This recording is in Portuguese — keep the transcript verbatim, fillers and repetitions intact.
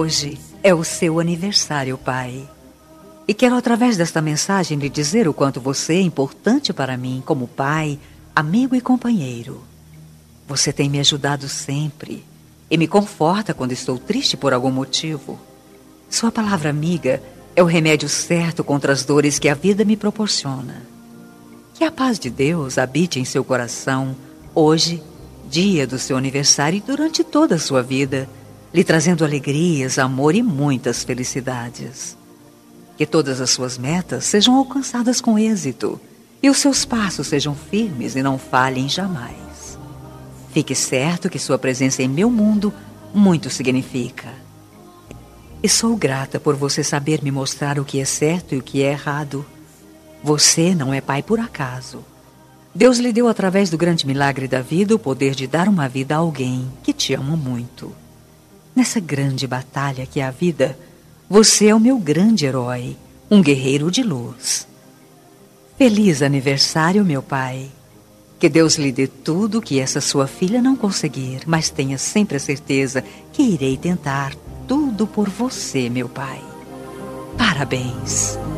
Hoje é o seu aniversário, pai. E quero, através desta mensagem, lhe dizer o quanto você é importante para mim como pai, amigo e companheiro. Você tem me ajudado sempre e me conforta quando estou triste por algum motivo. Sua palavra amiga é o remédio certo contra as dores que a vida me proporciona. Que a paz de Deus habite em seu coração hoje, dia do seu aniversário, e durante toda a sua vida, lhe trazendo alegrias, amor e muitas felicidades. Que todas as suas metas sejam alcançadas com êxito e os seus passos sejam firmes e não falhem jamais. Fique certo que sua presença em meu mundo muito significa. E sou grata por você saber me mostrar o que é certo e o que é errado. Você não é pai por acaso. Deus lhe deu, através do grande milagre da vida, o poder de dar uma vida a alguém que te ama muito. Nessa grande batalha que é a vida, você é o meu grande herói, um guerreiro de luz. Feliz aniversário, meu pai. Que Deus lhe dê tudo que essa sua filha não conseguir, mas tenha sempre a certeza que irei tentar tudo por você, meu pai. Parabéns.